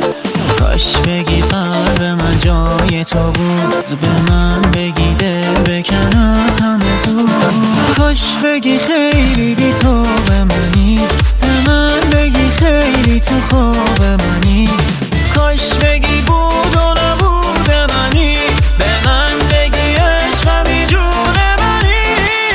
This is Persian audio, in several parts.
کاش بگی قلب من جای تو بود، به من بگی دل بکن از همه زود. کاش بگی خیلی بی تو به منی، به من بگی خیلی تو خواب منی. کاش بگی بود و نبود منی، به من بگی عشقمی جون منی.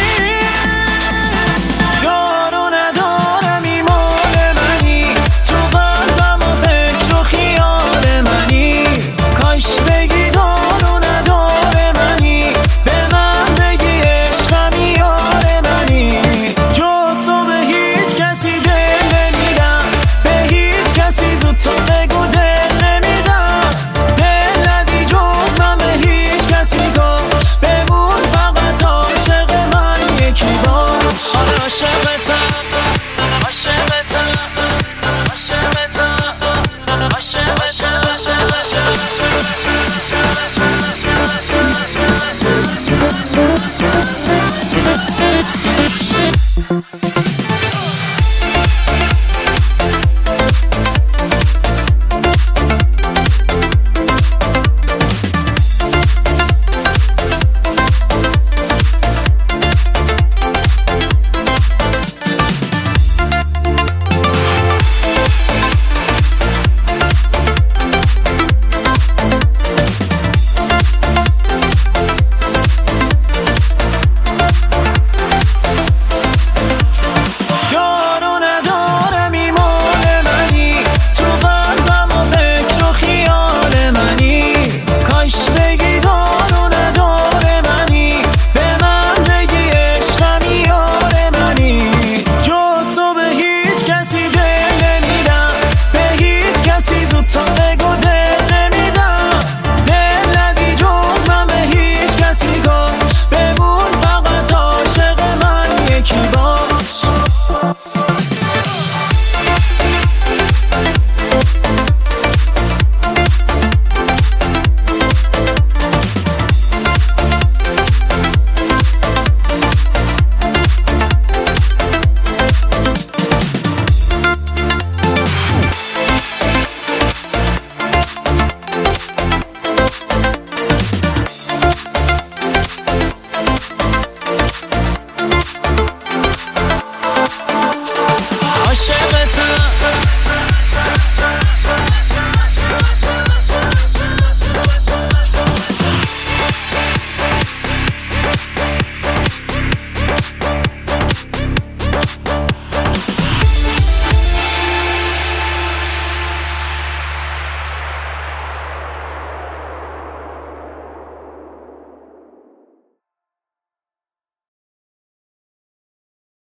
یارو ندارم ایمان منی، تو قلبم و فکر و خیال منی. کاش بگی دارو نداره منی، به من بگی عشقمی یار منی. جز تو به هیچ کسی دل نمیدم، به هیچ کسی زود تو بگو